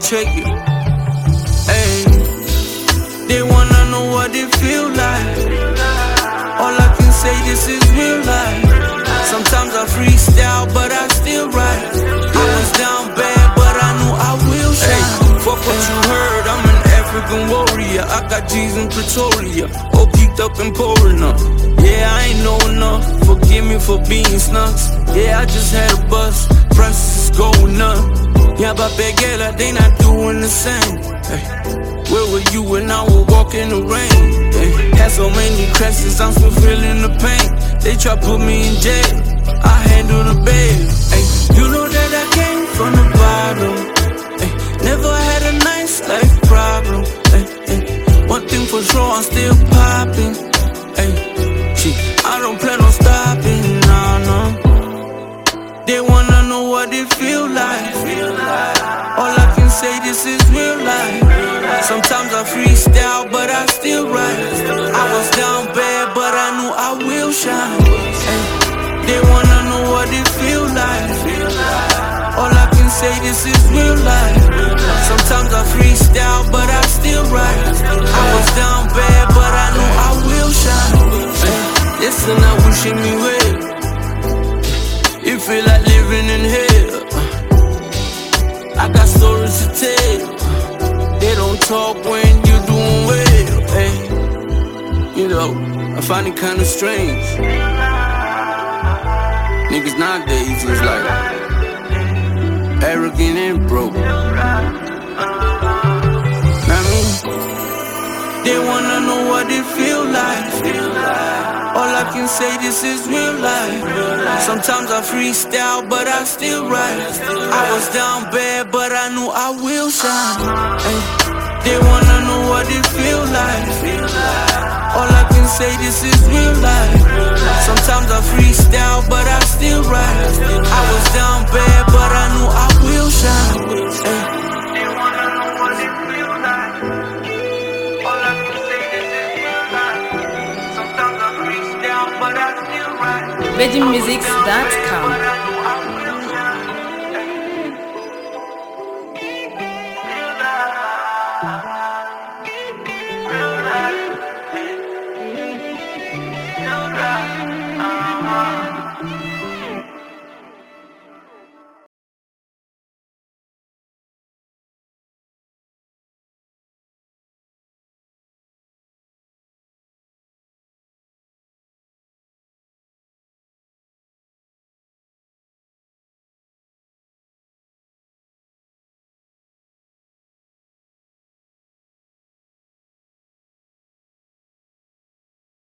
check it. Hey, they wanna know what it feel like. All I can say, this is real life. Sometimes I freestyle, but I still write. I was down bad, but I knew I will shine. Hey, fuck what you heard, I'm an African warrior. I got G's in Pretoria, all geeked up and pouring up. Yeah, I ain't know enough, forgive me for being snucks. Yeah, I just had a bust, prices is going up. Yeah, but Begela, they not doing the same. Hey, where were you when I was walking in the rain? Hey, had so many crashes, I'm still feeling the pain. They try put me in jail, I handle the bail. Hey, you know that I came from the bottom. Hey, never had a nice life problem. Hey, hey, one thing for sure, I'm still popping. Hey, I don't plan on stopping, nah, no. They wanna know what it feel like. All I can say, this is real life. Sometimes I freestyle, but I still write. I was down bad, but I knew I will shine. Ay, they wanna know what it feel like. All I can say, this is real life. Sometimes I freestyle, but I still write. I was down bad, but I knew I will shine. Ay, listen, I wishing me well. It feel like living in hell. I got stories to tell. They don't talk when you're doing well. Hey, you know, I find it kinda strange. Niggas nowadays is like arrogant and broke. Know what I mean? They wanna know what it feel like. All I can say, this is real life. Sometimes I freestyle, but I still write. I was down bad, but I knew I will shine. Ay, they wanna know what it feel like. All I can say, this is real life. Sometimes I freestyle, but I still write. I was down bad, but I knew I will shine. Ay. They wanna know what it feel like. All I can say, this is real life. Sometimes I freestyle, but I still write. VeggieMusics.com